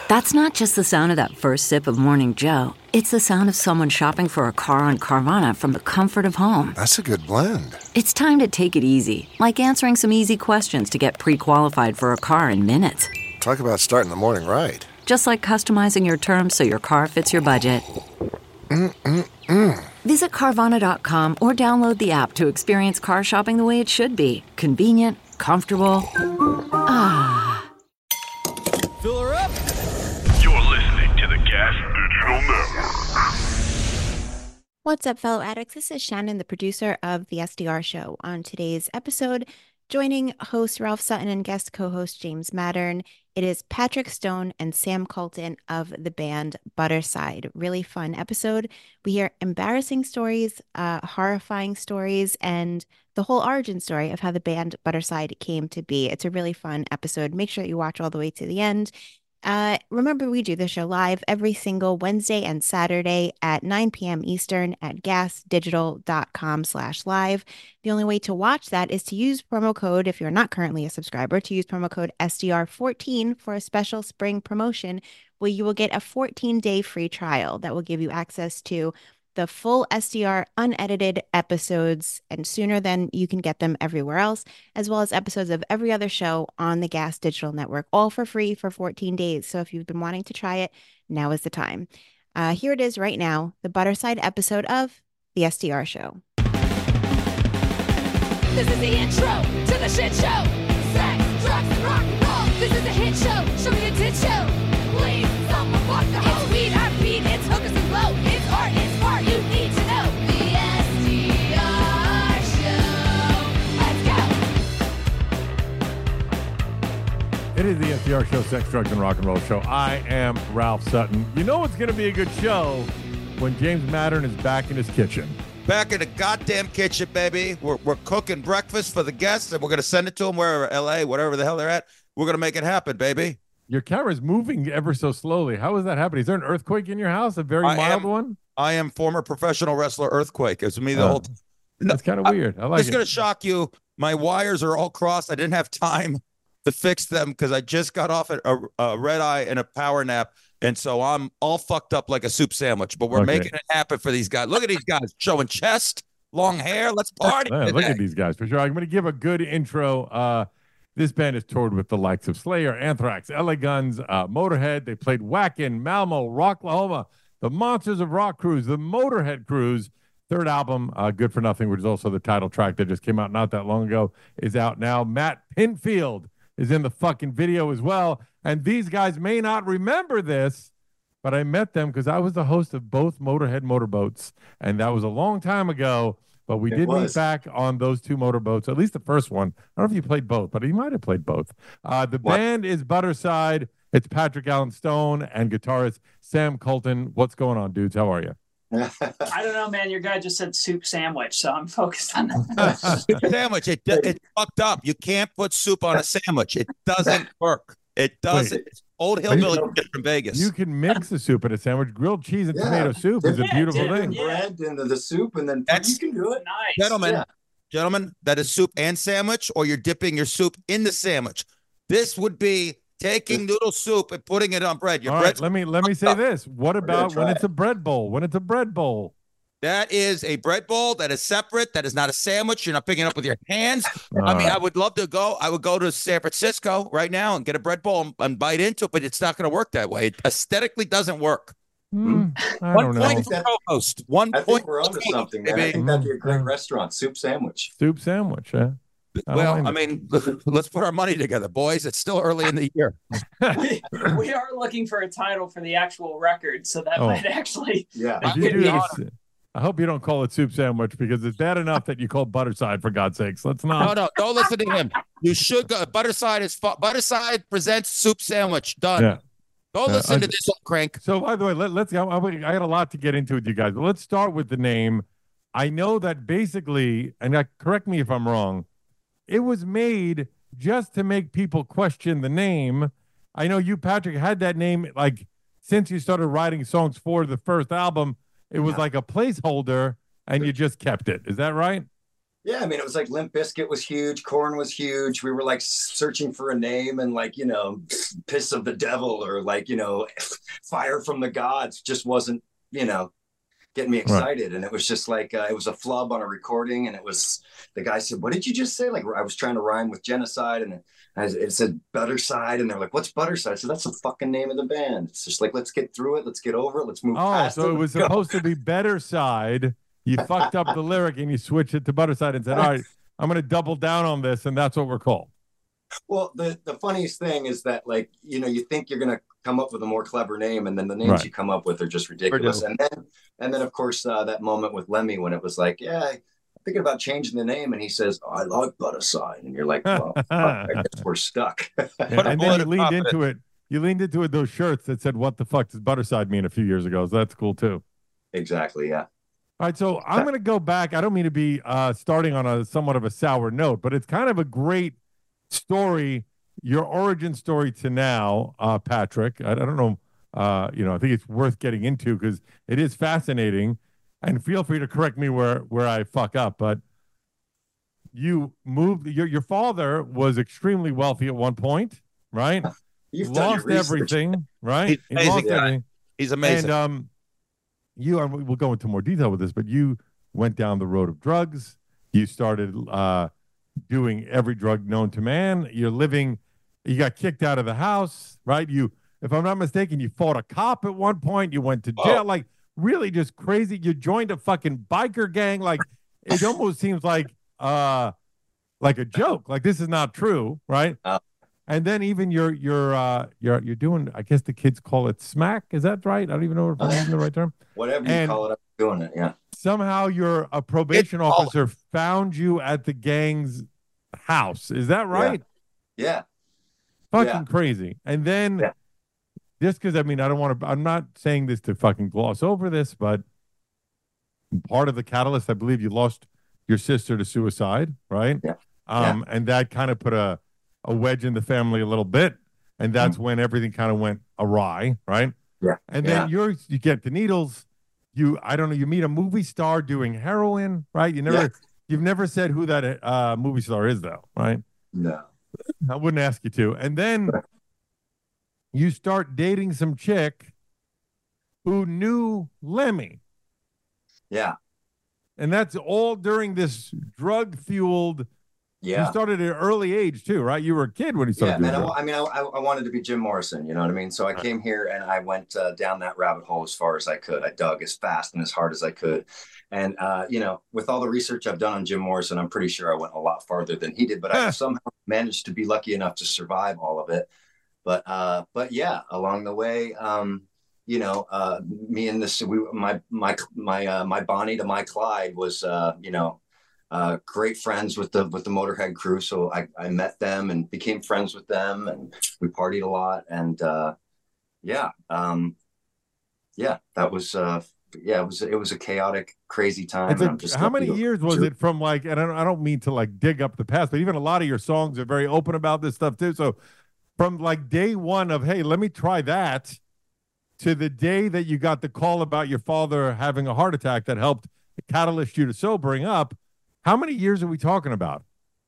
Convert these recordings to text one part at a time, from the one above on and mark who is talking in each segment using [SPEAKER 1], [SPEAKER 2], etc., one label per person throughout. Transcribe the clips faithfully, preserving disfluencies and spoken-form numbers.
[SPEAKER 1] That's not just the sound of that first sip of Morning Joe. It's the sound of someone shopping for a car on Carvana from the comfort of home.
[SPEAKER 2] That's a good blend.
[SPEAKER 1] It's time to take it easy, like answering some easy questions to get pre-qualified for a car in minutes.
[SPEAKER 2] Talk about starting the morning right.
[SPEAKER 1] Just like customizing your terms so your car fits your budget.
[SPEAKER 2] Mm-mm-mm.
[SPEAKER 1] Visit Carvana dot com or download the app to experience car shopping the way it should be. Convenient, comfortable. Ah.
[SPEAKER 3] Fill her up.
[SPEAKER 4] You're listening to the Gas Digital Network.
[SPEAKER 5] What's up, fellow addicts? This is Shannon, the producer of The S D R Show. On today's episode, joining host Ralph Sutton and guest co-host James Mattern, it is Patrick Stone and Sam Colton of the band Butterside. Really fun episode. We hear embarrassing stories, uh, horrifying stories, and the whole origin story of how the band Butterside came to be. It's a really fun episode. Make sure that you watch all the way to the end. Uh, remember, we do the show live every single Wednesday and Saturday at nine p.m. Eastern at gasdigital.com slash live. The only way to watch that is to use promo code, if you're not currently a subscriber, to use promo code S D R fourteen for a special spring promotion where you will get a fourteen-day free trial that will give you access to the full S D R unedited episodes, and sooner than you can get them everywhere else, as well as episodes of every other show on the Gas Digital Network, all for free for fourteen days. So if you've been wanting to try it, now is the time. Uh, here it is right now, the Butterside episode of The S D R Show.
[SPEAKER 6] This is the intro to the shit show. Sex, drugs, and rock and roll. This is a hit show. Show me a tit show. Please, someone fuck the hoe. It's weed, our beat, it's hookers and blow. It's art, it's art, you need to know. The S D R Show. Let's go.
[SPEAKER 7] It is the S D R Show, Sex, Drugs, and Rock and Roll Show. I am Ralph Sutton. You know it's going to be a good show when James Mattern is back in his kitchen.
[SPEAKER 8] Back in the goddamn kitchen, baby. We're, we're cooking breakfast for the guests, and we're going to send it to them wherever, L A, whatever the hell they're at. We're going to make it happen, baby.
[SPEAKER 7] Your camera's moving ever so slowly. How is that happening? Is there an earthquake in your house? A very
[SPEAKER 8] I
[SPEAKER 7] mild
[SPEAKER 8] am,
[SPEAKER 7] one?
[SPEAKER 8] I am former professional wrestler Earthquake. It's me the
[SPEAKER 7] Uh,
[SPEAKER 8] whole time.
[SPEAKER 7] That's kind of weird. I like
[SPEAKER 8] It's
[SPEAKER 7] it.
[SPEAKER 8] going to shock you. My wires are all crossed. I didn't have time to fix them because I just got off at a, a red eye and a power nap. And so I'm all fucked up like a soup sandwich, but we're
[SPEAKER 7] Okay.
[SPEAKER 8] making it happen for these guys. Look at these guys showing chest, long hair. Let's party.
[SPEAKER 7] Man, look
[SPEAKER 8] today.
[SPEAKER 7] at these guys. For sure. I'm going to give a good intro. Uh, this band has toured with the likes of Slayer, Anthrax, L A Guns, uh, Motorhead. They played Wacken, Malmo, Rocklahoma, the Monsters of Rock Cruise, the Motorhead Cruise. Third album, uh, Good for Nothing, which is also the title track that just came out not that long ago, is out now. Matt Pinfield is in the fucking video as well. And these guys may not remember this, but I met them because I was the host of both Motorhead motorboats, and that was a long time ago. But we
[SPEAKER 9] It
[SPEAKER 7] did meet
[SPEAKER 9] was.
[SPEAKER 7] back on those two motorboats, at least the first one. I don't know if you played both, but you might have played both. Uh, the
[SPEAKER 8] What?
[SPEAKER 7] band is Butterside. It's Patrick Allen Stone and guitarist Sam Colton. What's going on, dudes? How are you?
[SPEAKER 10] I don't know, man. Your guy just said soup sandwich, so I'm focused on that.
[SPEAKER 8] Soup sandwich. It, it's fucked up. You can't put soup on a sandwich. It doesn't work. It doesn't. It's old hillbilly shit from Vegas.
[SPEAKER 7] You can mix a soup in a sandwich. Grilled cheese and
[SPEAKER 9] Yeah.
[SPEAKER 7] tomato soup is a
[SPEAKER 10] Yeah,
[SPEAKER 7] beautiful
[SPEAKER 10] dude.
[SPEAKER 7] thing.
[SPEAKER 10] Yeah.
[SPEAKER 9] bread into the soup, and then
[SPEAKER 8] That's-
[SPEAKER 9] you can do it.
[SPEAKER 10] Nice.
[SPEAKER 8] Gentlemen,
[SPEAKER 9] Yeah.
[SPEAKER 8] gentlemen, that is soup and sandwich, or you're dipping your soup in the sandwich. This would be taking noodle soup and putting it on bread. Your
[SPEAKER 7] All right,
[SPEAKER 8] bread's
[SPEAKER 7] let me let me say this. What about when
[SPEAKER 9] try
[SPEAKER 7] it's a bread bowl? When it's a bread bowl?
[SPEAKER 8] That is a bread bowl that is separate. That is not a sandwich. You're not picking it up with your hands. I
[SPEAKER 7] All
[SPEAKER 8] mean,
[SPEAKER 7] right.
[SPEAKER 8] I would love to go. I would go to San Francisco right now and get a bread bowl and, and bite into it, but it's not going to work that way. It aesthetically doesn't work.
[SPEAKER 7] Hmm, I
[SPEAKER 8] One
[SPEAKER 7] don't know.
[SPEAKER 8] point for co-host. One
[SPEAKER 9] I
[SPEAKER 8] point.
[SPEAKER 9] think we're onto
[SPEAKER 8] for co-host,
[SPEAKER 9] something, man. I
[SPEAKER 8] baby.
[SPEAKER 9] think that'd be a great restaurant, soup sandwich.
[SPEAKER 7] Soup sandwich, huh? I don't
[SPEAKER 8] Well,
[SPEAKER 7] mind
[SPEAKER 8] I
[SPEAKER 7] it.
[SPEAKER 8] mean, let's put our money together, boys. It's still early in the year.
[SPEAKER 10] we, we are looking for a title for the actual record, so that
[SPEAKER 7] Oh.
[SPEAKER 10] might actually.
[SPEAKER 9] Yeah.
[SPEAKER 7] If
[SPEAKER 10] I
[SPEAKER 7] you
[SPEAKER 10] could
[SPEAKER 7] do
[SPEAKER 10] be
[SPEAKER 7] this- I hope you don't call it soup sandwich because it's bad enough that you call Butterside, for God's sakes. Let's
[SPEAKER 8] No,
[SPEAKER 7] not.
[SPEAKER 8] no, don't listen to him. You should go. Butterside is fu- Butterside presents soup sandwich. Done.
[SPEAKER 7] Yeah.
[SPEAKER 8] Go
[SPEAKER 7] Yeah,
[SPEAKER 8] listen
[SPEAKER 7] I-
[SPEAKER 8] to this old crank.
[SPEAKER 7] So, by the way, let, let's. I, I I got a lot to get into with you guys, but let's start with the name. I know that basically, and I, correct me if I'm wrong, it was made just to make people question the name. I know you, Patrick, had that name like since you started writing songs for the first album. It was
[SPEAKER 9] Yeah.
[SPEAKER 7] like a placeholder, and you just kept it. Is that right?
[SPEAKER 9] Yeah, I mean, it was like Limp Bizkit was huge, Korn was huge. We were like searching for a name, and like, you know, piss of the devil or like, you know, fire from the gods just wasn't, you know, getting me excited. Right. And it was just like, uh, it was a flub on a recording. And it was, the guy said, what did you just say? Like, I was trying to rhyme with genocide and it, it said Butterside. And they're like, what's Butterside? I said, that's the fucking name of the band. It's just like, let's get through it. Let's get over it. Let's move
[SPEAKER 7] oh,
[SPEAKER 9] past
[SPEAKER 7] so
[SPEAKER 9] it.
[SPEAKER 7] it was
[SPEAKER 9] Let's
[SPEAKER 7] supposed
[SPEAKER 9] go.
[SPEAKER 7] to be Better Side. You fucked up the lyric and you switched it to Butterside and said, all right, I'm going to double down on this. And that's what we're called.
[SPEAKER 9] Well, the, the funniest thing is that, like, you know, you think you're going to come up with a more clever name, and then the names
[SPEAKER 7] Right.
[SPEAKER 9] you come up with are just ridiculous. And then, and then, of course, uh, that moment with Lemmy when it was like, yeah, I'm thinking about changing the name. And he says, oh, I like Butterside. And you're like, well, fuck, I guess we're stuck.
[SPEAKER 7] Yeah, and then you leaned into it. You leaned into it, those shirts that said, what the fuck does Butterside mean a few years ago. So that's cool, too.
[SPEAKER 9] Exactly, yeah.
[SPEAKER 7] All right, so I'm going to go back. I don't mean to be uh, starting on a somewhat of a sour note, but it's kind of a great story, your origin story to now, uh, Patrick. I, I don't know, uh, you know, I think it's worth getting into because it is fascinating. And feel free to correct me where where I fuck up. But you moved. Your your father was extremely wealthy at one point, right?
[SPEAKER 9] You've done
[SPEAKER 7] lost
[SPEAKER 9] your research.
[SPEAKER 7] everything, right?
[SPEAKER 8] He's
[SPEAKER 7] He
[SPEAKER 8] amazing
[SPEAKER 7] lost
[SPEAKER 8] guy.
[SPEAKER 7] everything.
[SPEAKER 8] He's amazing.
[SPEAKER 7] And um, you and we'll go into more detail with this, but you went down the road of drugs. You started uh, doing every drug known to man. You're living. You got kicked out of the house, right? You, if I'm not mistaken, you fought a cop at one point. You went to jail,
[SPEAKER 9] Oh.
[SPEAKER 7] like really just crazy. You joined a fucking biker gang. Like it almost seems like uh, like a joke. Like this is not true, right?
[SPEAKER 9] Oh.
[SPEAKER 7] And then even you're you're uh, you're you're doing. I guess the kids call it smack. Is that right? I don't even know if I'm using the right term.
[SPEAKER 9] Whatever you
[SPEAKER 7] And-
[SPEAKER 9] call it, I'm doing it, yeah.
[SPEAKER 7] Somehow your a probation
[SPEAKER 8] It's all-
[SPEAKER 7] officer found you at the gang's house. Is that right?
[SPEAKER 9] Yeah.
[SPEAKER 7] Fucking
[SPEAKER 9] Yeah.
[SPEAKER 7] crazy. And then
[SPEAKER 9] Yeah.
[SPEAKER 7] just because I mean I don't want to I'm not saying this to fucking gloss over this, but part of the catalyst, I believe you lost your sister to suicide, right?
[SPEAKER 9] Yeah.
[SPEAKER 7] Um, and that kind of put a, a wedge in the family a little bit. And that's
[SPEAKER 9] Mm-hmm.
[SPEAKER 7] when everything kind of went awry, right?
[SPEAKER 9] Yeah.
[SPEAKER 7] And
[SPEAKER 9] Yeah.
[SPEAKER 7] then you're you get the needles, you I don't know, you meet a movie star doing heroin, right? You never
[SPEAKER 9] Yeah.
[SPEAKER 7] you've never said who that uh movie star is though, right?
[SPEAKER 9] No.
[SPEAKER 7] I wouldn't ask you to. And then you start dating some chick who knew Lemmy.
[SPEAKER 9] Yeah.
[SPEAKER 7] And that's all during this drug fueled.
[SPEAKER 9] Yeah.
[SPEAKER 7] You started at an early age too, right? You were a kid when you started.
[SPEAKER 9] Yeah, man. I,
[SPEAKER 7] doing
[SPEAKER 9] wa- I mean, I, I I wanted to be Jim Morrison. You know what I mean? So I came here and I went uh, down that rabbit hole as far as I could. I dug as fast and as hard as I could. And, uh, you know, with all the research I've done on Jim Morrison, I'm pretty sure I went a lot farther than he did, but I somehow managed to be lucky enough to survive all of it. But, uh, but yeah, along the way, um, you know, uh, me and this, we, my, my, my, uh, my Bonnie to my Clyde was, uh, you know, uh, great friends with the, with the Motorhead crew. So I, I met them and became friends with them and we partied a lot. And, uh, yeah, um, yeah, that was, uh, yeah, it was, it was a chaotic, crazy time.
[SPEAKER 7] It's
[SPEAKER 9] and
[SPEAKER 7] a-
[SPEAKER 9] I'm just
[SPEAKER 7] how many
[SPEAKER 9] lucky to-
[SPEAKER 7] years was it from like, and I don't, I don't mean to like dig up the past, but even a lot of your songs are very open about this stuff too. So from like day one of, hey, let me try that, to the day that you got the call about your father having a heart attack that helped catalyst you to sobering up, how many years are we talking about?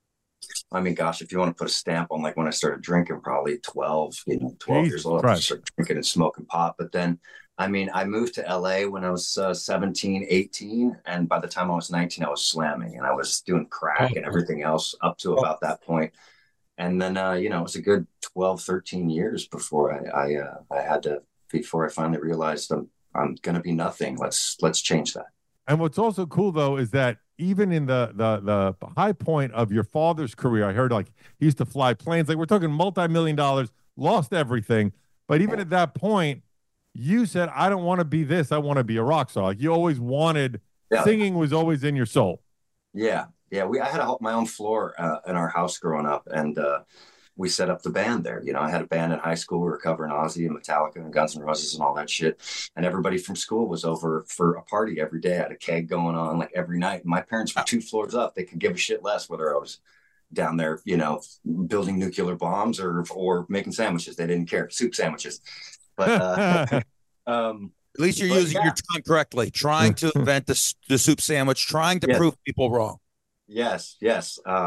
[SPEAKER 9] I mean, gosh, if you want to put a stamp on like when I started drinking, probably twelve, you know, twelve
[SPEAKER 7] Jesus
[SPEAKER 9] years old, I
[SPEAKER 7] Christ.
[SPEAKER 9] started drinking and smoking pot. But then, I mean, I moved to L A when I was uh, seventeen, eighteen. And by the time I was nineteen, I was slamming and I was doing crack and everything else up to about that point. And then, uh, you know, it was a good twelve, thirteen years before I, I, uh, I had to, before I finally realized I'm, I'm going to be nothing. Let's, let's change that.
[SPEAKER 7] And what's also cool though is that even in the the the high point of your father's career, I heard like he used to fly planes. Like we're talking multi-million dollars, lost everything. But even at that point, you said, I don't want to be this. I want to be a rock star. Like you always wanted,
[SPEAKER 9] Yeah.
[SPEAKER 7] singing was always in your soul.
[SPEAKER 9] Yeah. Yeah. We, I had a, my own floor uh, in our house growing up and, uh, we set up the band there. You know, I had a band in high school. We were covering Ozzy and Metallica and Guns N' Roses and all that shit. And everybody from school was over for a party every day. I had a keg going on like every night. My parents were two floors up. They could give a shit less whether I was down there, you know, building nuclear bombs or or making sandwiches. They didn't care. Soup sandwiches. But uh, um,
[SPEAKER 8] At least you're
[SPEAKER 9] but
[SPEAKER 8] using
[SPEAKER 9] yeah.
[SPEAKER 8] your tongue correctly, trying to invent the, s- the soup sandwich, trying to
[SPEAKER 9] Yeah.
[SPEAKER 8] prove people wrong.
[SPEAKER 9] Yes, yes. Um,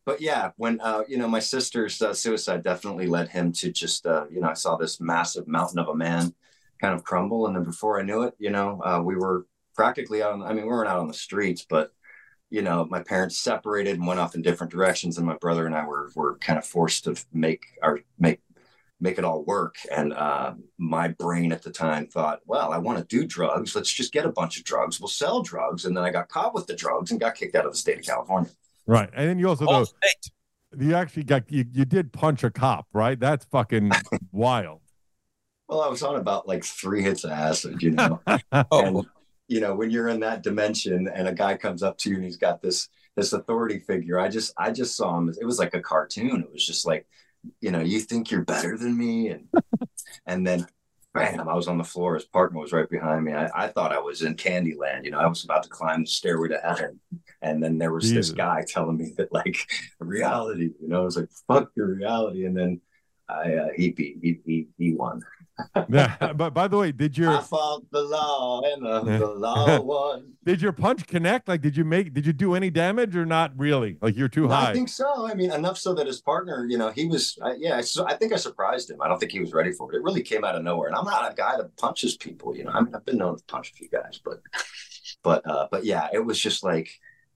[SPEAKER 9] but yeah, when uh, you know, my sister's uh, suicide definitely led him to just uh, you know, I saw this massive mountain of a man kind of crumble, and then before I knew it, you know, uh, we were practically out on, I mean, we weren't out on the streets, but you know, my parents separated and went off in different directions, and my brother and I were were kind of forced to make our make make it all work. And uh, my brain at the time thought, well, I want to do drugs. Let's just get a bunch of drugs. We'll sell drugs. And then I got caught with the drugs and got kicked out of the state of California.
[SPEAKER 7] Right. And then you also know, you actually got you, you did punch a cop, right? That's fucking wild.
[SPEAKER 9] Well, I was on about like three hits of acid, you know.
[SPEAKER 8] Oh.
[SPEAKER 9] And you know, when you're in that dimension and a guy comes up to you and he's got this this authority figure, I just I just saw him. It was like a cartoon. It was just like, you know, you think you're better than me, and and then bam, I was on the floor. His partner was right behind me. I, I thought I was in Candyland. You know, I was about to climb the stairway to heaven, and then there was
[SPEAKER 7] Jesus.
[SPEAKER 9] this guy telling me that like reality. You know, I was like, fuck your reality, and then I uh, he beat he he he won.
[SPEAKER 7] Yeah, but by the way, did your
[SPEAKER 9] I fought the law and uh, the law won.
[SPEAKER 7] did your punch connect? Like, did you make did you do any damage or not really? Like, you're too high.
[SPEAKER 9] I think so. I mean, enough so that his partner, you know, he was, uh, yeah. So I think I surprised him. I don't think he was ready for it. It really came out of nowhere. And I'm not a guy that punches people. You know, I mean, I've been known to punch a few guys, but, but, uh, but yeah, it was just like,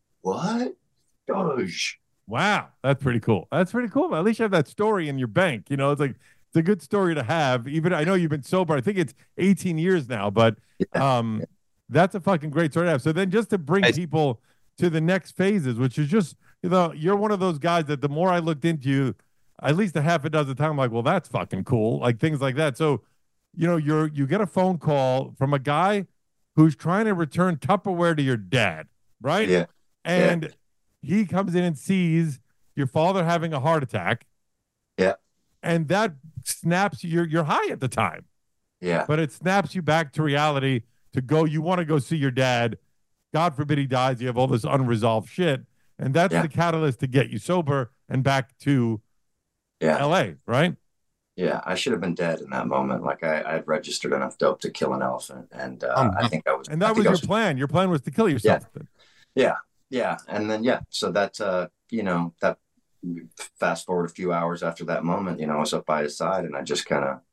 [SPEAKER 9] what? Gosh.
[SPEAKER 7] Wow, that's pretty cool. That's pretty cool. At least you have that story in your bank. You know, it's like it's a good story to have. Even I know you've been sober. I think it's eighteen years now, but um, that's a fucking great story to have. So then, just to bring people to the next phases, which is just, you know, you're one of those guys that the more I looked into you, at least a half a dozen times, I'm like, well, that's fucking cool. Like things like that. So, you know, you're you get a phone call from a guy who's trying to return Tupperware to your dad, right?
[SPEAKER 9] Yeah.
[SPEAKER 7] And
[SPEAKER 9] yeah.
[SPEAKER 7] he comes in and sees your father having a heart attack.
[SPEAKER 9] Yeah.
[SPEAKER 7] And that snaps you. You're, you're high at the time.
[SPEAKER 9] Yeah.
[SPEAKER 7] But it snaps you back to reality to go, you want to go see your dad. God forbid he dies. You have all this unresolved shit. And that's
[SPEAKER 9] yeah.
[SPEAKER 7] the catalyst to get you sober and back to
[SPEAKER 9] yeah.
[SPEAKER 7] L A, right?
[SPEAKER 9] Yeah. I should have been dead in that moment. Like I, I had registered enough dope to kill an elephant. And uh, um, I think I was.
[SPEAKER 7] And that
[SPEAKER 9] I
[SPEAKER 7] was your
[SPEAKER 9] was,
[SPEAKER 7] plan. Your plan was to kill yourself.
[SPEAKER 9] Yeah. Yeah. Yeah. And then, yeah. So that, uh, you know, that fast forward a few hours after that moment, you know, I was up by his side and I just kind of,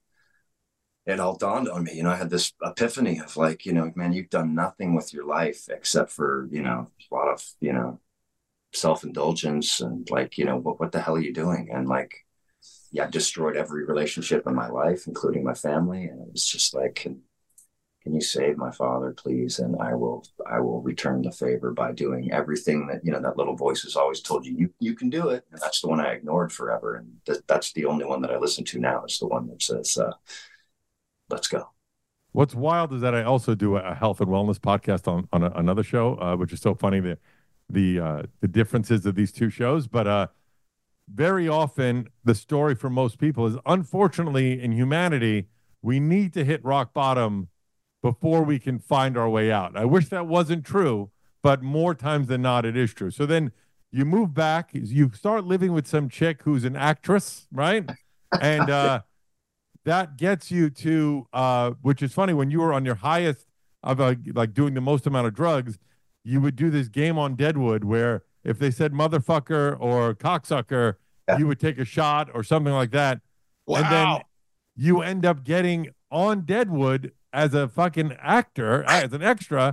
[SPEAKER 9] it all dawned on me, you know, I had this epiphany of like, you know, man, you've done nothing with your life except for, you know, a lot of, you know, self-indulgence and like, you know, what, what the hell are you doing? And like, yeah, I've destroyed every relationship in my life, including my family. And it was just like, can, can you save my father, please? And I will, I will return the favor by doing everything that, you know, that little voice has always told you, you, you can do it. And that's the one I ignored forever. And th- that's the only one that I listen to now is the one that says, uh, let's go.
[SPEAKER 7] What's wild is that I also do a health and wellness podcast on, on a, another show, uh, which is so funny, the, the, uh, the differences of these two shows. But uh, very often the story for most people is, unfortunately, in humanity, we need to hit rock bottom before we can find our way out. I wish that wasn't true, but more times than not, it is true. So then you move back, you start living with some chick who's an actress, right? And uh, that gets you to, uh, which is funny, when you were on your highest of uh, like doing the most amount of drugs, you would do this game on Deadwood where if they said motherfucker or cocksucker, yeah. you would take a shot or something like that.
[SPEAKER 8] Wow.
[SPEAKER 7] And then you end up getting on Deadwood as a fucking actor, as an extra,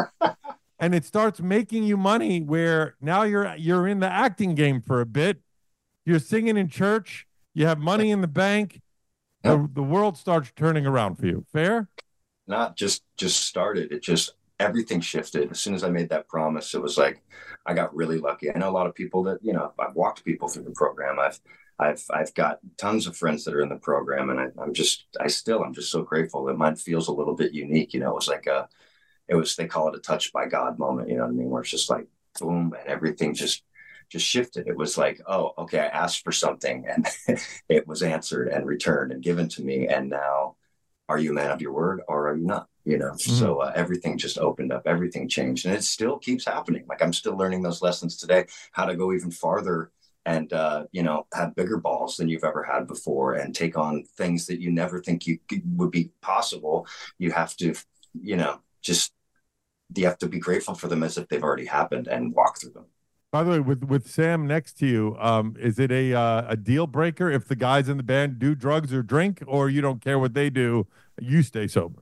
[SPEAKER 7] and it starts making you money where now you're you're in the acting game for a bit. You're singing in church. You have money in the bank. The, the world starts turning around for you. Fair?
[SPEAKER 9] Not just just started. It just, everything shifted. As soon as I made that promise, it was like, I got really lucky. I know a lot of people that, you know, I've walked people through the program. I've I've I've got tons of friends that are in the program, and I, I'm just I still I'm just so grateful that mine feels a little bit unique. You know, it was like a, it was they call it a touch by God moment. You know what I mean? Where it's just like boom, and everything just just shifted. It was like, oh, okay, I asked for something, and it was answered and returned and given to me, and now, are you a man of your word or are you not? You know, mm-hmm. so uh, everything just opened up, everything changed, and it still keeps happening. Like I'm still learning those lessons today, how to go even farther. And, uh, you know, have bigger balls than you've ever had before and take on things that you never think you would be possible. You have to, you know, just, you have to be grateful for them as if they've already happened and walk through them.
[SPEAKER 7] By the way, with with Sam next to you, um, is it a uh, a deal breaker if the guys in the band do drugs or drink, or you don't care what they do, you stay sober?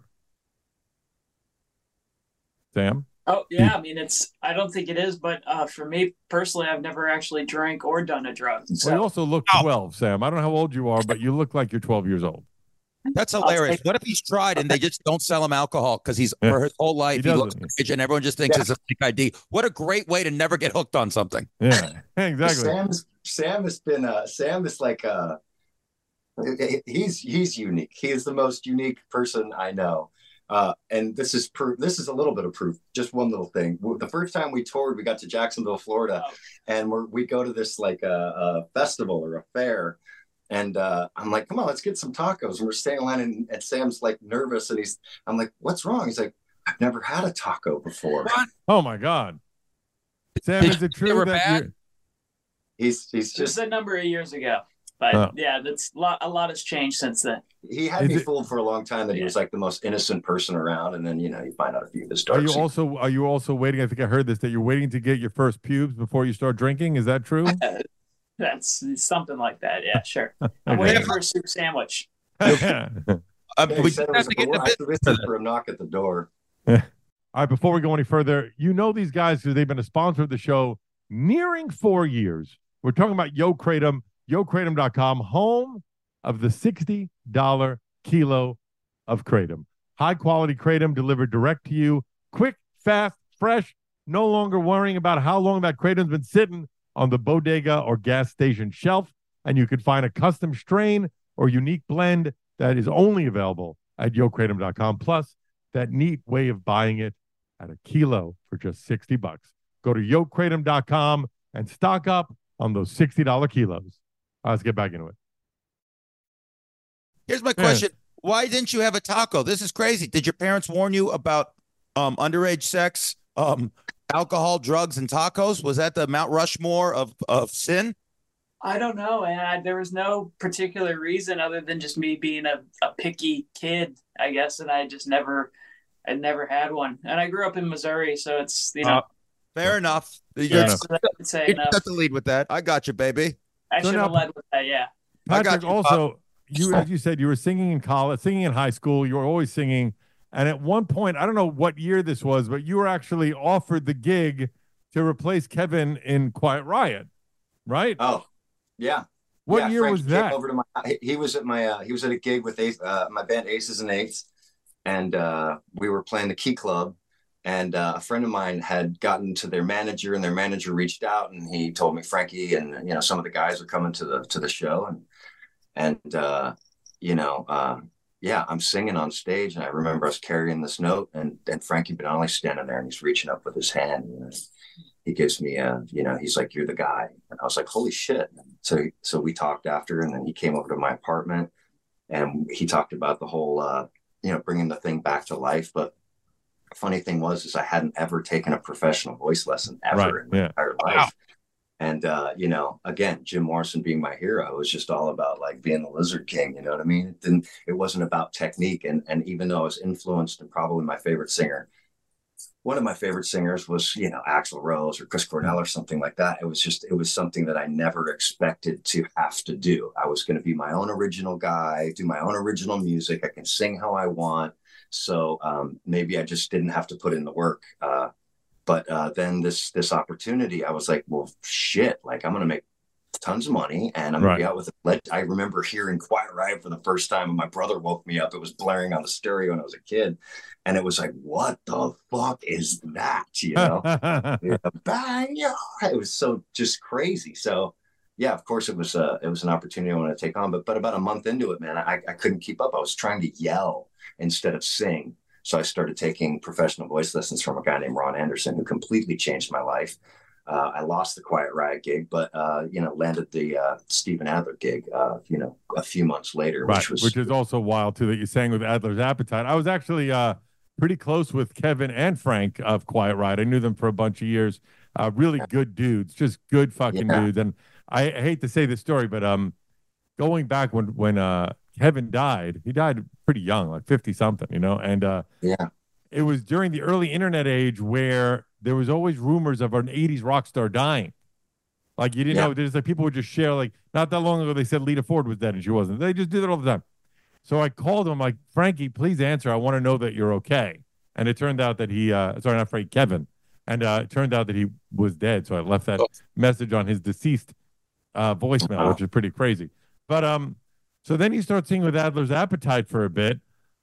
[SPEAKER 7] Sam?
[SPEAKER 10] Oh yeah, I mean it's. I don't think it is, but uh, for me personally, I've never actually drank or done a drug. So.
[SPEAKER 7] Well, you also look twelve, Sam. I don't know how old you are, but you look like you're twelve years old.
[SPEAKER 8] That's hilarious. What if he's tried and they just don't sell him alcohol because he's
[SPEAKER 7] Yeah.
[SPEAKER 8] for his whole life
[SPEAKER 7] He
[SPEAKER 8] he, looks
[SPEAKER 7] doesn't.
[SPEAKER 8] rich and everyone just thinks
[SPEAKER 9] Yeah.
[SPEAKER 8] it's a fake I D. What a great way to never get hooked on something.
[SPEAKER 7] Yeah, exactly.
[SPEAKER 9] Sam's Sam has been uh Sam is like uh he's he's unique. He is the most unique person I know. Uh, and this is proof. This is a little bit of proof. Just one little thing. The first time we toured, we got to Jacksonville, Florida, and we're, we go to this like a, a festival or a fair, and uh, I'm like, "Come on, let's get some tacos." And we're staying in line, and, and Sam's like nervous, and he's, I'm like, "What's wrong?" He's like, "I've never had a taco before."
[SPEAKER 8] What?
[SPEAKER 7] Oh my God, Sam,
[SPEAKER 8] Did
[SPEAKER 7] is
[SPEAKER 8] you
[SPEAKER 7] it
[SPEAKER 8] think they
[SPEAKER 7] true
[SPEAKER 8] were
[SPEAKER 7] that
[SPEAKER 8] bad?
[SPEAKER 7] you're,
[SPEAKER 9] He's he's
[SPEAKER 10] Just
[SPEAKER 9] just
[SPEAKER 10] a number of years ago, but
[SPEAKER 7] Oh.
[SPEAKER 10] yeah, that's a lot. A lot has changed since then.
[SPEAKER 9] he had
[SPEAKER 7] Is
[SPEAKER 9] me
[SPEAKER 7] it-
[SPEAKER 9] fooled for a long time that he
[SPEAKER 10] Yeah.
[SPEAKER 9] was like the most innocent person around, and then you know you find out a few of his
[SPEAKER 7] are
[SPEAKER 9] dark
[SPEAKER 7] you
[SPEAKER 9] secrets.
[SPEAKER 7] also are you also waiting? I think I heard this that you're waiting to get your first pubes before you start drinking. Is that true?
[SPEAKER 10] That's something like that. Yeah, sure. I'm
[SPEAKER 7] Okay.
[SPEAKER 10] waiting for a soup sandwich.
[SPEAKER 8] Uh,
[SPEAKER 9] Yeah, he
[SPEAKER 8] we
[SPEAKER 9] said
[SPEAKER 8] just
[SPEAKER 9] it
[SPEAKER 8] have
[SPEAKER 9] was
[SPEAKER 8] to get in
[SPEAKER 9] a,
[SPEAKER 8] the
[SPEAKER 9] I
[SPEAKER 8] business for
[SPEAKER 9] listened
[SPEAKER 8] that.
[SPEAKER 9] for a knock at the door.
[SPEAKER 7] All right, before we go any further, you know these guys because they've been a sponsor of the show nearing four years. We're talking about Yo Kratom, yo kratom dot com, home of the sixty dollars kilo of Kratom. High quality Kratom delivered direct to you, quick, fast, fresh, no longer worrying about how long that Kratom's been sitting on the bodega or gas station shelf. And you can find a custom strain or unique blend that is only available at yo kratom dot com. Plus, that neat way of buying it at a kilo for just sixty bucks. Go to yo kratom dot com and stock up on those sixty dollars kilos. All right, let's get back into it.
[SPEAKER 8] Here's my question. Why didn't you have a taco? This is crazy. Did your parents warn you about um, underage sex, um, alcohol, drugs, and tacos? Was that the Mount Rushmore of, of sin?
[SPEAKER 10] I don't know, and I, there was no particular reason other than just me being a, a picky kid, I guess, and I just never, I never had one. And I grew up in Missouri, so it's you know,
[SPEAKER 8] Uh, Fair enough. You
[SPEAKER 10] yeah,
[SPEAKER 7] enough.
[SPEAKER 10] so I would say
[SPEAKER 8] you
[SPEAKER 10] enough.
[SPEAKER 8] got to lead with that. I got you, baby.
[SPEAKER 10] I
[SPEAKER 7] So
[SPEAKER 10] should have
[SPEAKER 7] now-
[SPEAKER 10] led with that. Yeah.
[SPEAKER 8] I got
[SPEAKER 7] Patrick,
[SPEAKER 8] you,
[SPEAKER 7] also, you as you said, you were singing in college, singing in high school. You were always singing, and at one point, I don't know what year this was, but you were actually offered the gig to replace Kevin in Quiet Riot, right?
[SPEAKER 9] Oh, yeah.
[SPEAKER 7] what
[SPEAKER 9] yeah,
[SPEAKER 7] year
[SPEAKER 9] Frankie
[SPEAKER 7] was
[SPEAKER 9] came
[SPEAKER 7] that?
[SPEAKER 9] Over to my, he- he was at my uh, he was at a gig with Ace, uh, my band Aces and Eights, and uh, we were playing the Key Club. And uh, a friend of mine had gotten to their manager, and their manager reached out, and he told me Frankie and you know some of the guys are coming to the to the show, and and uh, you know uh, yeah, I'm singing on stage, and I remember us carrying this note, and and Frankie Benali standing there, and he's reaching up with his hand, you know, he gives me a, you know, he's like, "You're the guy," and I was like, "Holy shit!" And so so we talked after, and then he came over to my apartment, and he talked about the whole, uh, you know, bringing the thing back to life, but. Funny thing was is I hadn't ever taken a professional voice lesson ever
[SPEAKER 7] Right,
[SPEAKER 9] in my
[SPEAKER 7] yeah.
[SPEAKER 9] entire life.
[SPEAKER 8] Wow.
[SPEAKER 9] And uh, you know, again, Jim Morrison being my hero, it was just all about like being the Lizard King, you know what I mean? It didn't it wasn't about technique. And and even though I was influenced, and probably my favorite singer, one of my favorite singers was, you know, Axl Rose or Chris Cornell or something like that. It was just it was something that I never expected to have to do. I was going to be my own original guy, do my own original music. I can sing how I want. So um, maybe I just didn't have to put in the work. Uh, but uh, then this this opportunity, I was like, well, shit, like I'm going to make tons of money and I'm going
[SPEAKER 7] Right.
[SPEAKER 9] to be out with it. I remember hearing Quiet Riot for the first time and my brother woke me up. It was blaring on the stereo when I was a kid. And it was like, what the fuck is that? You know, Yeah, bang, yeah. It was so just crazy. So yeah, of course it was a, it was an opportunity I wanted to take on, but, but about a month into it, man, I, I couldn't keep up. I was trying to yell instead of sing. So I started taking professional voice lessons from a guy named Ron Anderson, who completely changed my life. Uh, I lost the Quiet Riot gig, but, uh, you know, landed the uh, Steven Adler gig, uh, you know, a few months later,
[SPEAKER 7] Right,
[SPEAKER 9] which was,
[SPEAKER 7] which is also wild too that you sang with Adler's Appetite. I was actually uh, pretty close with Kevin and Frank of Quiet Riot. I knew them for a bunch of years. Uh, really good dudes, just good fucking
[SPEAKER 9] Yeah.
[SPEAKER 7] dudes. And I, I hate to say this story, but um, going back when when uh, Kevin died, he died pretty young, like fifty something, you know, and uh,
[SPEAKER 9] yeah,
[SPEAKER 7] it was during the early internet age where there was always rumors of an eighties rock star dying. Like you didn't
[SPEAKER 9] Yeah.
[SPEAKER 7] know. There's like people would just share. Like not that long ago, they said Lita Ford was dead and she wasn't. They just do that all the time. So I called him. Like Frankie, please answer. I want to know that you're okay. And it turned out that he, uh, sorry, not Frank, Kevin. And uh, it turned out that he was dead. So I left that
[SPEAKER 8] Oh.
[SPEAKER 7] message on his deceased uh, voicemail,
[SPEAKER 9] Wow.
[SPEAKER 7] which is pretty crazy. But um, so then you start seeing with Adler's Appetite for a bit.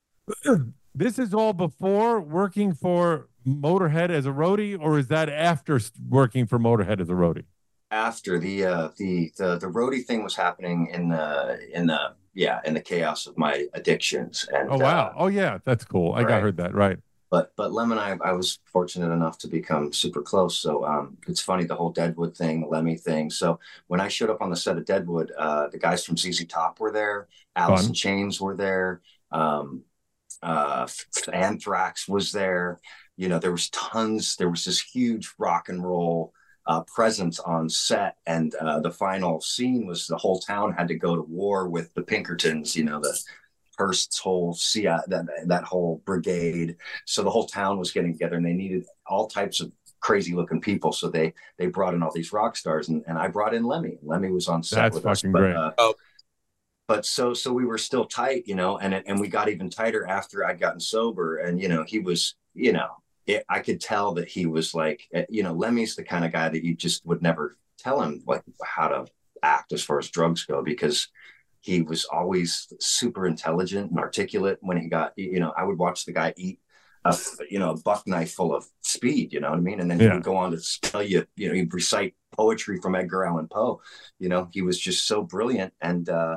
[SPEAKER 7] This is all before working for Motorhead as a roadie, or is that after s- working for Motorhead as a roadie?
[SPEAKER 9] After the uh, the the the roadie thing was happening in the in the yeah in the chaos of my addictions. And
[SPEAKER 7] Oh wow!
[SPEAKER 9] uh,
[SPEAKER 7] Oh yeah, that's cool. I got
[SPEAKER 9] right.
[SPEAKER 7] heard that right.
[SPEAKER 9] But but Lem and I, I was fortunate enough to become super close. So um, it's funny, the whole Deadwood thing, the Lemmy thing. So when I showed up on the set of Deadwood, uh, the guys from Z Z Top were there, Alice
[SPEAKER 7] Fun.
[SPEAKER 9] in Chains were there, um, uh, Anthrax was there. You know, there was tons. There was this huge rock and roll uh, presence on set, and uh, the final scene was the whole town had to go to war with the Pinkertons. You know, the Hearst's whole C I, that that whole brigade. So the whole town was getting together, and they needed all types of crazy looking people. So they they brought in all these rock stars, and, and I brought in Lemmy. Lemmy was on set
[SPEAKER 7] That's
[SPEAKER 9] with us.
[SPEAKER 7] fucking
[SPEAKER 9] But,
[SPEAKER 7] great.
[SPEAKER 9] uh,
[SPEAKER 8] Oh.
[SPEAKER 9] but so so we were still tight, you know, and and we got even tighter after I'd gotten sober. And you know, he was, you know, it, I could tell that he was like, you know, Lemmy's the kind of guy that you just would never tell him like how to act as far as drugs go, because he was always super intelligent and articulate. When he got, you know, I would watch the guy eat a, you know, a buck knife full of speed, you know what I mean? And then he
[SPEAKER 7] Yeah.
[SPEAKER 9] would go on to tell you, you know, he'd recite poetry from Edgar Allan Poe. You know, he was just so brilliant and uh,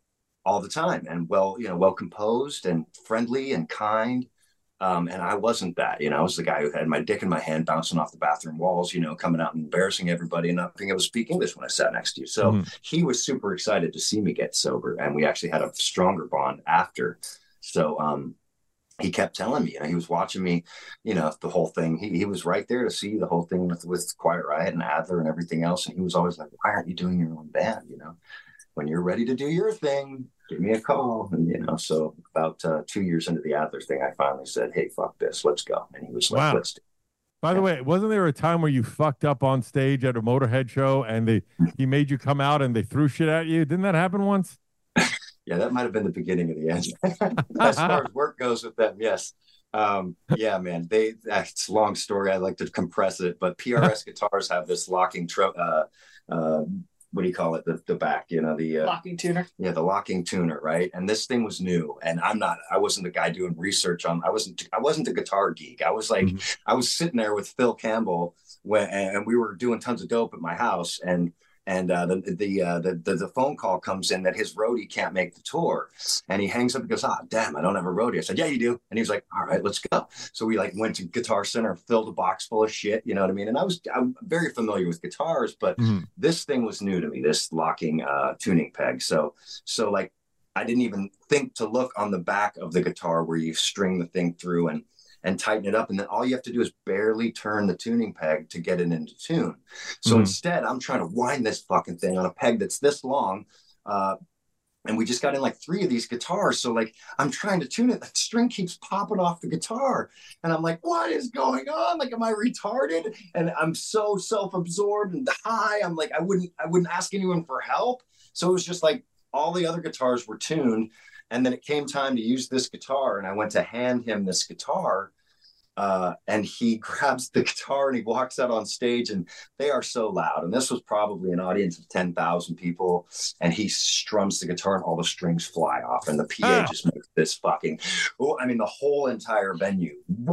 [SPEAKER 9] all the time, and well, you know, well composed and friendly and kind. Um, and I wasn't that, you know, I was the guy who had my dick in my hand bouncing off the bathroom walls, you know, coming out and embarrassing everybody and not being able to speak English when I sat next to you. So
[SPEAKER 7] Mhm.
[SPEAKER 9] he was super excited to see me get sober, and we actually had a stronger bond after. So um, he kept telling me, you know, he was watching me, you know, the whole thing. He, he was right there to see the whole thing with, with Quiet Riot and Adler and everything else. And he was always like, why aren't you doing your own band? You know, when you're ready to do your thing, give me a call. And, you know, so about uh, two years into the Adler thing, I finally said, hey, fuck this, let's go. And he was like,
[SPEAKER 7] Wow.
[SPEAKER 9] let's do it.
[SPEAKER 7] By the way, wasn't there a time where you fucked up on stage at a Motorhead show and they he made you come out and they threw shit at you? Didn't that happen once?
[SPEAKER 9] Yeah, that might have been the beginning of the end. As far as work goes with them, yes. Um, yeah, man, they, that's a long story. I like to compress it, but P R S guitars have this locking, tro- uh, uh, what do you call it? The, the back, you know, the, uh,
[SPEAKER 10] Locking tuner.
[SPEAKER 9] yeah, the locking tuner, right? And this thing was new, and I'm not, I wasn't the guy doing research on, I wasn't, I wasn't a guitar geek. I was like,
[SPEAKER 7] Mhm.
[SPEAKER 9] I was sitting there with Phil Campbell when, and we were doing tons of dope at my house, and and uh, the the, uh, the the the phone call comes in that his roadie can't make the tour, and he hangs up and goes, "Ah, damn, I don't have a roadie." I said, "Yeah, you do." And he was like, "All right, let's go." So we like went to Guitar Center, filled a box full of shit, you know what I mean? And I was I'm very familiar with guitars, but
[SPEAKER 7] Mhm.
[SPEAKER 9] this thing was new to me, this locking uh, tuning peg. So so like I didn't even think to look on the back of the guitar where you string the thing through and and tighten it up. And then all you have to do is barely turn the tuning peg to get it into tune. So
[SPEAKER 7] Mhm.
[SPEAKER 9] instead, I'm trying to wind this fucking thing on a peg that's this long. Uh, and we just got in like three of these guitars. So like, I'm trying to tune it. The string keeps popping off the guitar. And I'm like, what is going on? Like, am I retarded? And I'm so self-absorbed and high. I'm like, I wouldn't, I wouldn't ask anyone for help. So it was just like all the other guitars were tuned. And then it came time to use this guitar, and I went to hand him this guitar, uh, and he grabs the guitar and he walks out on stage, and they are so loud. And this was probably an audience of ten thousand people, and he strums the guitar and all the strings fly off, and the P A
[SPEAKER 7] Ah.
[SPEAKER 9] just makes this fucking, oh, I mean, the whole entire venue,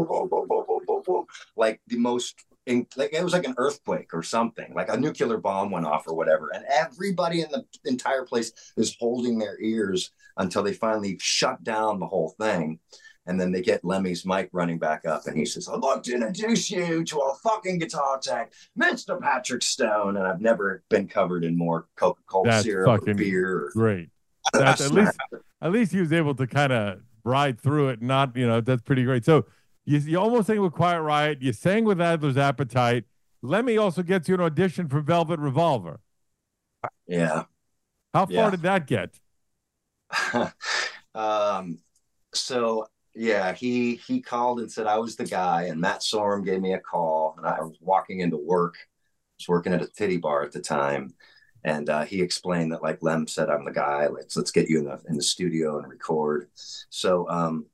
[SPEAKER 9] like the most, in, like it was like an earthquake or something, like a nuclear bomb went off or whatever. And everybody in the entire place is holding their ears until they finally shut down the whole thing. And then they get Lemmy's mic running back up, and he says, "I'd like to introduce you to a fucking guitar tech, Mister Patrick Stone." And I've never been covered in more Coca-Cola
[SPEAKER 7] That's
[SPEAKER 9] syrup or
[SPEAKER 7] fucking
[SPEAKER 9] beer. Or,
[SPEAKER 7] Great. That's at least at least he was able to kind of ride through it. Not, you know, that's pretty great. So you, you almost sang with Quiet Riot. You sang with Adler's Appetite. Lemmy also gets you an audition for Velvet Revolver.
[SPEAKER 9] yeah.
[SPEAKER 7] How far
[SPEAKER 9] Yeah.
[SPEAKER 7] did that get?
[SPEAKER 9] um, so yeah, he he called and said I was the guy, and Matt Sorum gave me a call, and I was walking into work was working at a titty bar at the time. And uh, he explained that, like, Lem said, I'm the guy. Let's let's get you in the in the studio and record. So um,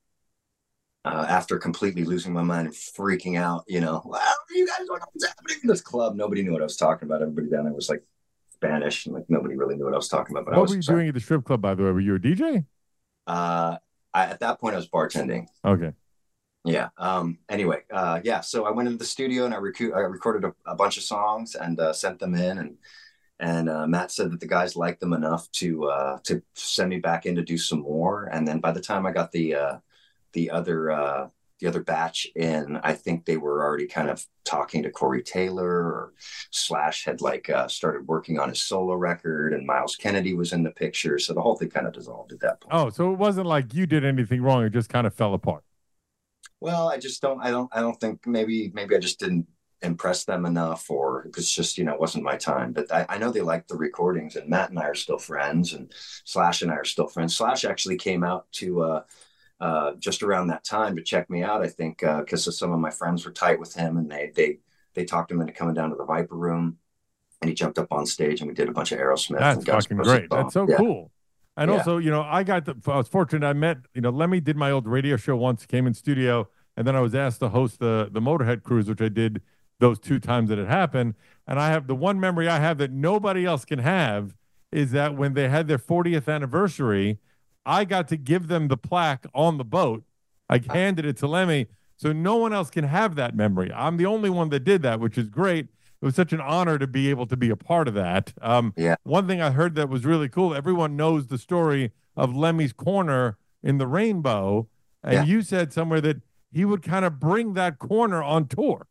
[SPEAKER 9] uh, after completely losing my mind and freaking out, you know, wow, you guys don't know what's happening in this club. Nobody knew what I was talking about. Everybody down there was like Spanish, and like nobody really knew what I was talking about. But
[SPEAKER 7] what
[SPEAKER 9] I was
[SPEAKER 7] were you
[SPEAKER 9] sorry.
[SPEAKER 7] doing at the strip club, by the way? Were you a D J?
[SPEAKER 9] Uh, I, at that point, I was bartending.
[SPEAKER 7] Okay.
[SPEAKER 9] Yeah. Um, anyway, uh, yeah. So I went into the studio and I, recu- I recorded a, a bunch of songs and uh, sent them in, and and uh, Matt said that the guys liked them enough to uh, to send me back in to do some more. And then by the time I got the uh, the other uh, the other batch in, I think they were already kind of talking to Corey Taylor, or Slash had like uh, started working on his solo record, and Miles Kennedy was in the picture. So the whole thing kind of dissolved at that point.
[SPEAKER 7] Oh, so it wasn't like you did anything wrong. It just kind of fell apart.
[SPEAKER 9] Well, I just don't, I don't, I don't think maybe, maybe I just didn't impress them enough, or it's just, you know, it wasn't my time. But I, I know they liked the recordings, and Matt and I are still friends, and Slash and I are still friends. Slash actually came out to uh, uh, just around that time to check me out, I think, because uh, some of my friends were tight with him, and they, they, they talked him into coming down to the Viper Room, and he jumped up on stage and we did a bunch of Aerosmith.
[SPEAKER 7] That's fucking great. That's so
[SPEAKER 9] yeah.
[SPEAKER 7] cool. And
[SPEAKER 9] Yeah.
[SPEAKER 7] also, you know, I got the, I was fortunate. I met, you know, Lemmy did my old radio show once, came in studio, and then I was asked to host the the Motorhead cruise, which I did those two times that it happened. And I have the one memory I have that nobody else can have is that when they had their fortieth anniversary, I got to give them the plaque on the boat. I handed it to Lemmy, so no one else can have that memory. I'm the only one that did that, which is great. It was such an honor to be able to be a part of that. Um,
[SPEAKER 9] yeah.
[SPEAKER 7] One thing I heard that was really cool, everyone knows the story of Lemmy's Corner in the Rainbow. And
[SPEAKER 9] Yeah.
[SPEAKER 7] you said somewhere that he would kind of bring that corner on tour.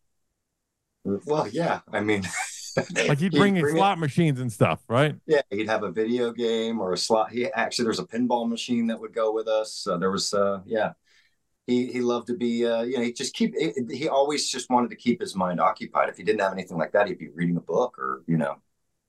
[SPEAKER 9] Well, yeah. I mean,
[SPEAKER 7] Like he'd bring in
[SPEAKER 9] bring
[SPEAKER 7] slot
[SPEAKER 9] it,
[SPEAKER 7] machines and stuff, right?
[SPEAKER 9] yeah, he'd have a video game or a slot. He actually, there's a pinball machine that would go with us. So there was, uh, yeah. He, he loved to be, uh, you know, he just keep, he always just wanted to keep his mind occupied. If he didn't have anything like that, he'd be reading a book or, you know.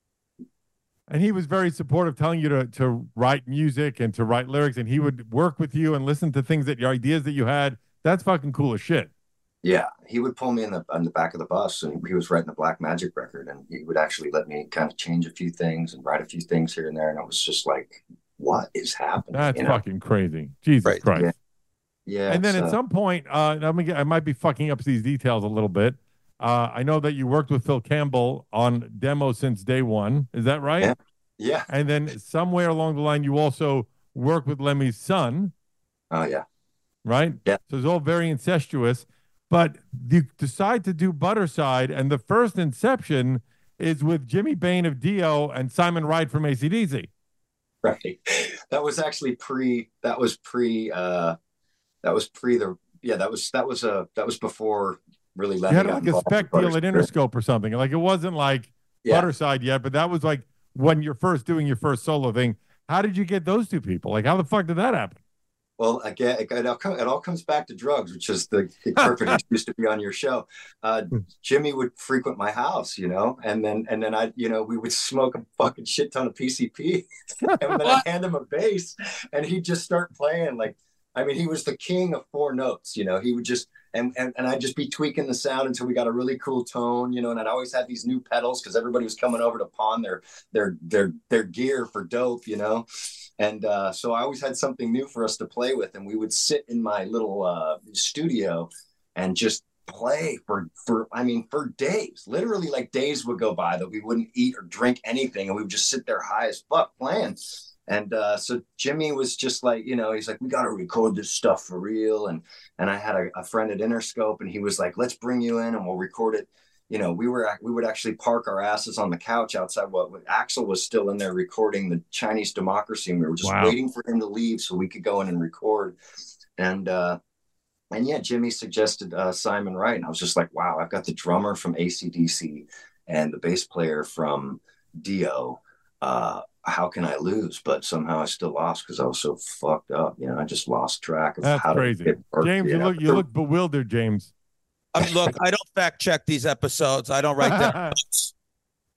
[SPEAKER 7] And he was very supportive, telling you to, to write music and to write lyrics. And he would work with you and listen to things that your ideas that you had. That's fucking cool as shit.
[SPEAKER 9] Yeah. He would pull me in the, in the back of the bus, and he was writing the Black Magic record, and he would actually let me kind of change a few things and write a few things here and there. And I was just like, what is happening?
[SPEAKER 7] That's
[SPEAKER 9] you know?
[SPEAKER 7] fucking crazy. Jesus
[SPEAKER 8] Right.
[SPEAKER 7] Christ.
[SPEAKER 9] Yeah. Yeah.
[SPEAKER 7] And then
[SPEAKER 9] it's,
[SPEAKER 7] at
[SPEAKER 9] uh,
[SPEAKER 7] some point, uh, I'm gonna, I might be fucking up these details a little bit. Uh, I know that you worked with Phil Campbell on demo since day one. Is that right?
[SPEAKER 9] Yeah. Yeah.
[SPEAKER 7] And then somewhere along the line, you also worked with Lemmy's son,
[SPEAKER 9] Oh, yeah.
[SPEAKER 7] right?
[SPEAKER 9] Yeah.
[SPEAKER 7] So it's all very incestuous. But you decide to do Butterside, and the first inception is with Jimmy Bain of Dio and Simon Wright from A C D C.
[SPEAKER 9] Right. That was actually pre, that was pre, uh, that was pre the, yeah, that was, that was, a that was before really
[SPEAKER 7] You
[SPEAKER 9] letting
[SPEAKER 7] had like a spec deal at Interscope or something. Like it wasn't like
[SPEAKER 9] Yeah.
[SPEAKER 7] Butterside yet, but that was like when you're first doing your first solo thing. How did you get those two people? Like, how the fuck did that happen?
[SPEAKER 9] Well, again, it, it, all, come, it all comes back to drugs, which is the, the perfect excuse to be on your show. Uh, Jimmy would frequent my house, you know, and then and then I, you know, we would smoke a fucking shit ton of P C P, and then I'd hand him a bass, and he'd just start playing. Like, I mean, he was the king of four notes, you know. He would just and and, and I'd just be tweaking the sound until we got a really cool tone, you know. And I'd always have these new pedals because everybody was coming over to pawn their their their their gear for dope, you know. And uh, so I always had something new for us to play with, and we would sit in my little uh, studio and just play for, for, I mean, for days. Literally, like days would go by that we wouldn't eat or drink anything, and we would just sit there high as fuck playing. And uh, so Jimmy was just like, you know, he's like, we got to record this stuff for real. And and I had a, a friend at Interscope, and he was like, let's bring you in and we'll record it. You know, we were we would actually park our asses on the couch outside. What Axl was still in there recording the Chinese Democracy, and we were just
[SPEAKER 7] Wow.
[SPEAKER 9] waiting for him to leave so we could go in and record. And uh, and yeah, Jimmy suggested uh, Simon Wright, and I was just like, wow, I've got the drummer from A C D C and the bass player from Dio. Uh, how can I lose? But somehow I still lost because I was so fucked up. You know, I just lost track of
[SPEAKER 7] That's
[SPEAKER 9] how
[SPEAKER 7] crazy.
[SPEAKER 9] to get work,
[SPEAKER 7] James, you
[SPEAKER 9] know?
[SPEAKER 7] look you look bewildered, James.
[SPEAKER 8] I mean, look, I don't fact check these episodes. I don't write down notes.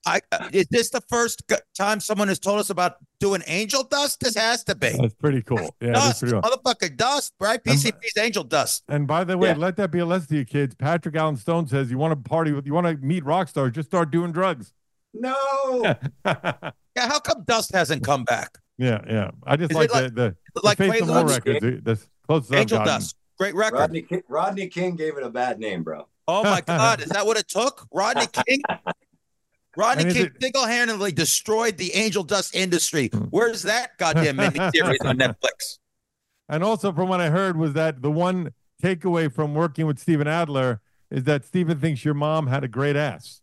[SPEAKER 8] I uh, is this the first g- time someone has told us about doing angel dust? This has to be.
[SPEAKER 7] That's pretty cool. Yeah, that's
[SPEAKER 8] Dust,
[SPEAKER 7] pretty cool.
[SPEAKER 8] motherfucker, dust, right? P C P's angel dust.
[SPEAKER 7] And by the way,
[SPEAKER 8] Yeah.
[SPEAKER 7] let that be a lesson to you kids. Patrick Allen Stone says you want to party with, you want to meet rock stars, just start doing drugs.
[SPEAKER 9] No.
[SPEAKER 8] Yeah, how come dust hasn't come back?
[SPEAKER 7] Yeah, yeah. I just
[SPEAKER 8] Is
[SPEAKER 7] like,
[SPEAKER 8] it like-
[SPEAKER 7] the the,
[SPEAKER 8] like
[SPEAKER 7] the Faith No More
[SPEAKER 8] Quaaludes?
[SPEAKER 7] records. the- That's closest I've
[SPEAKER 8] Angel
[SPEAKER 7] gotten.
[SPEAKER 8] dust, great record.
[SPEAKER 9] Rodney King, Rodney King gave it a bad name, bro.
[SPEAKER 8] Oh my God, is that what it took? Rodney King? Rodney
[SPEAKER 7] And is
[SPEAKER 8] King
[SPEAKER 7] it-
[SPEAKER 8] single-handedly destroyed the angel dust industry. Where's that goddamn miniseries on Netflix?
[SPEAKER 7] And also, from what I heard, was that the one takeaway from working with Steven Adler is that Steven thinks your mom had a great ass.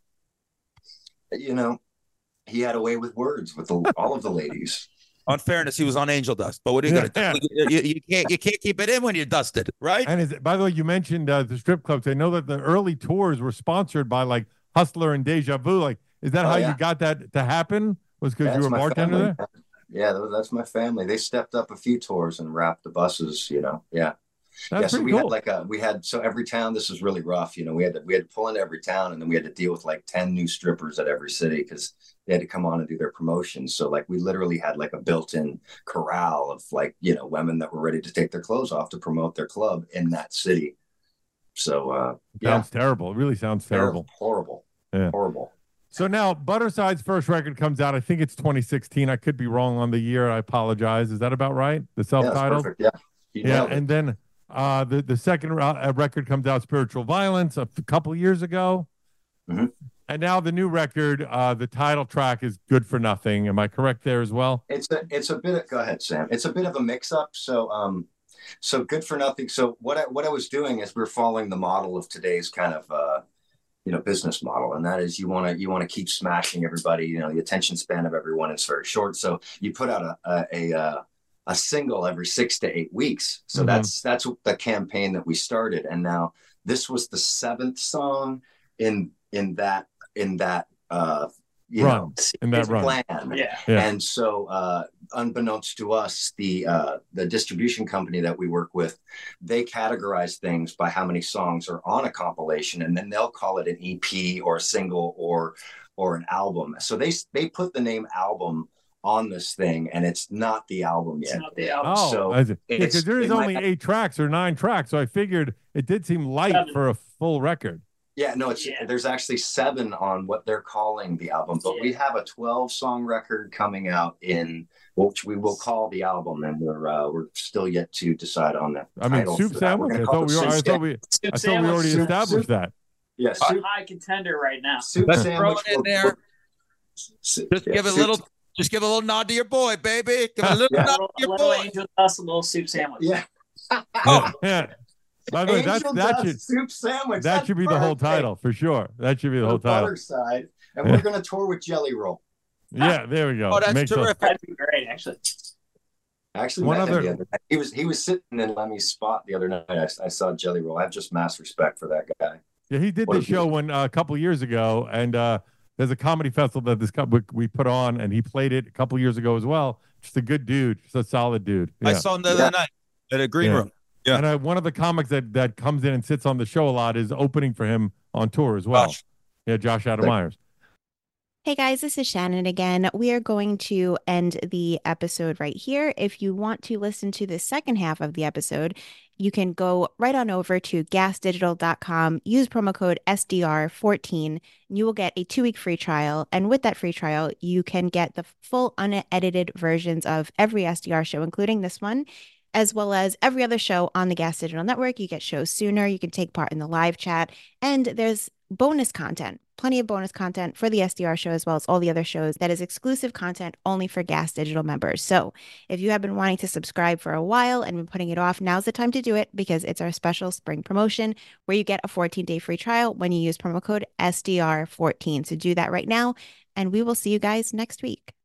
[SPEAKER 9] You know, he had a way with words with the, all of the ladies.
[SPEAKER 8] On fairness, he was on angel dust, but what are you
[SPEAKER 7] Yeah.
[SPEAKER 8] gonna do? You, you- you can't you can't keep it in when you're dusted, right?
[SPEAKER 7] And is, by the way, you mentioned uh, the strip clubs. I know that the early tours were sponsored by like Hustler and Deja Vu. Like, is that
[SPEAKER 9] Oh,
[SPEAKER 7] how
[SPEAKER 9] yeah.
[SPEAKER 7] you got that to happen? Was because
[SPEAKER 9] That's
[SPEAKER 7] you were a
[SPEAKER 9] my
[SPEAKER 7] bartender
[SPEAKER 9] family.
[SPEAKER 7] there?
[SPEAKER 9] Yeah, that- that's my family. They stepped up a few tours and wrapped the buses. You know, yeah.
[SPEAKER 7] That's
[SPEAKER 9] yeah, so
[SPEAKER 7] pretty
[SPEAKER 9] we
[SPEAKER 7] cool.
[SPEAKER 9] had like a we had so every town. This was really rough. You know, we had to we had to pull into every town, and then we had to deal with like ten new strippers at every city because they had to come on and do their promotions. So like we literally had like a built-in corral of like you know women that were ready to take their clothes off to promote their club in that city. So uh, yeah,
[SPEAKER 7] Sounds terrible. It really sounds terrible.
[SPEAKER 9] horrible,
[SPEAKER 7] Yeah.
[SPEAKER 9] horrible.
[SPEAKER 7] So now Butterside's first record comes out. I think it's twenty sixteen. I could be wrong on the year. I apologize. Is that about right? The
[SPEAKER 9] Yeah, that's
[SPEAKER 7] self-titled?
[SPEAKER 9] perfect. Yeah, you
[SPEAKER 7] Yeah.
[SPEAKER 9] nailed it.
[SPEAKER 7] And then uh, the, the second uh, record comes out, Spiritual Violence, a f- couple years ago.
[SPEAKER 9] Mhm.
[SPEAKER 7] And now the new record, uh, the title track is Good for Nothing. Am I correct there as well?
[SPEAKER 9] It's a it's a bit of, go ahead, Sam. It's a bit of a mix up. So um so Good for Nothing. So what I what I was doing is we're following the model of today's kind of uh you know business model, and that is you want to you want to keep smashing everybody. You know, the attention span of everyone is very short. So you put out a a a, uh, a single every six to eight weeks. So
[SPEAKER 7] Mhm.
[SPEAKER 9] that's that's the campaign that we started. And now this was the seventh song in in that in that uh you
[SPEAKER 7] Run,
[SPEAKER 9] know
[SPEAKER 7] in that
[SPEAKER 9] his
[SPEAKER 7] run.
[SPEAKER 9] plan.
[SPEAKER 10] Yeah.
[SPEAKER 7] Yeah.
[SPEAKER 9] And so, uh, unbeknownst to us, the uh, the distribution company that we work with, they categorize things by how many songs are on a compilation, and then they'll call it an E P or a single or or an album. So they they put the name album on this thing, and it's not the album
[SPEAKER 10] It's
[SPEAKER 9] yet.
[SPEAKER 10] not the album.
[SPEAKER 7] Oh,
[SPEAKER 9] So
[SPEAKER 7] I see. Yeah,
[SPEAKER 9] it's-
[SPEAKER 7] because there is
[SPEAKER 9] it might
[SPEAKER 7] only
[SPEAKER 9] have-
[SPEAKER 7] eight tracks or nine tracks. So I figured it did seem light
[SPEAKER 10] Seven.
[SPEAKER 7] for a full record.
[SPEAKER 9] Yeah, no, it's
[SPEAKER 10] Yeah.
[SPEAKER 9] there's actually seven on what they're calling the album, but we
[SPEAKER 10] Yeah.
[SPEAKER 9] have a twelve song record coming out in which we will call the album, and we're uh, we're still yet to decide on the
[SPEAKER 7] I mean,
[SPEAKER 9] title
[SPEAKER 7] Soup
[SPEAKER 9] for that. We're
[SPEAKER 7] Sandwich.
[SPEAKER 9] gonna
[SPEAKER 7] I
[SPEAKER 9] call
[SPEAKER 7] thought
[SPEAKER 9] it
[SPEAKER 7] we were, I
[SPEAKER 9] Soup
[SPEAKER 7] thought we,
[SPEAKER 10] Soup
[SPEAKER 7] I thought we
[SPEAKER 10] sandwich.
[SPEAKER 7] already
[SPEAKER 9] Soup-
[SPEAKER 7] established that.
[SPEAKER 9] Yeah,
[SPEAKER 10] A
[SPEAKER 9] soup,
[SPEAKER 10] high contender right now.
[SPEAKER 9] soup
[SPEAKER 8] Throw
[SPEAKER 9] sandwich.
[SPEAKER 8] it in
[SPEAKER 9] will-
[SPEAKER 8] there.
[SPEAKER 9] will-
[SPEAKER 8] Just
[SPEAKER 9] yeah,
[SPEAKER 8] give a
[SPEAKER 9] soup-
[SPEAKER 8] little, just give a little nod to your boy, baby. Give a little
[SPEAKER 9] Yeah.
[SPEAKER 10] A
[SPEAKER 8] nod
[SPEAKER 10] little,
[SPEAKER 8] to your
[SPEAKER 10] little
[SPEAKER 8] boy.
[SPEAKER 10] angel dust, a little soup sandwich.
[SPEAKER 9] Yeah.
[SPEAKER 8] Oh,
[SPEAKER 7] Yeah. By the way, that's,
[SPEAKER 9] Angel
[SPEAKER 7] that
[SPEAKER 9] dust
[SPEAKER 7] should
[SPEAKER 9] soup sandwich.
[SPEAKER 7] that
[SPEAKER 9] That's
[SPEAKER 7] should be the whole
[SPEAKER 9] perfect
[SPEAKER 7] title for sure. That should be the
[SPEAKER 9] for
[SPEAKER 7] whole title.
[SPEAKER 9] Butterside, and we're gonna tour with Jelly Roll.
[SPEAKER 7] Yeah, there we go.
[SPEAKER 8] oh, that's
[SPEAKER 7] Makes sense.
[SPEAKER 8] terrific.
[SPEAKER 10] That'd be great, actually.
[SPEAKER 9] I actually
[SPEAKER 7] One
[SPEAKER 9] met
[SPEAKER 7] other-
[SPEAKER 9] him the other night. He was he was sitting in Lemmy's spot the other night. I, I saw Jelly Roll. I have just mass respect for that guy.
[SPEAKER 7] Yeah, he did
[SPEAKER 9] What
[SPEAKER 7] the
[SPEAKER 9] a
[SPEAKER 7] show when uh, a couple years ago, and uh, there's a comedy festival that this co- we- we put on, and he played it a couple years ago as well. Just a good dude, just a solid dude.
[SPEAKER 8] I
[SPEAKER 7] Yeah.
[SPEAKER 8] saw him the other
[SPEAKER 9] Yeah.
[SPEAKER 8] night at a green
[SPEAKER 7] Yeah.
[SPEAKER 8] room. Yeah.
[SPEAKER 7] And uh, one of the comics that that comes in and sits on the show a lot is opening for him on tour as well.
[SPEAKER 8] Josh.
[SPEAKER 7] Yeah, Josh Adam Myers.
[SPEAKER 5] Hey guys, this is Shannon again. We are going to end the episode right here. If you want to listen to the second half of the episode, you can go right on over to gas digital dot com, use promo code S D R fourteen, and you will get a two week free trial. And with that free trial, you can get the full unedited versions of every S D R show, including this one, as well as every other show on the Gas Digital Network. You get shows sooner, you can take part in the live chat, and there's bonus content, plenty of bonus content for the S D R show as well as all the other shows that is exclusive content only for Gas Digital members. So if you have been wanting to subscribe for a while and been putting it off, now's the time to do it because it's our special spring promotion where you get a fourteen day free trial when you use promo code S D R fourteen. So do that right now, and we will see you guys next week.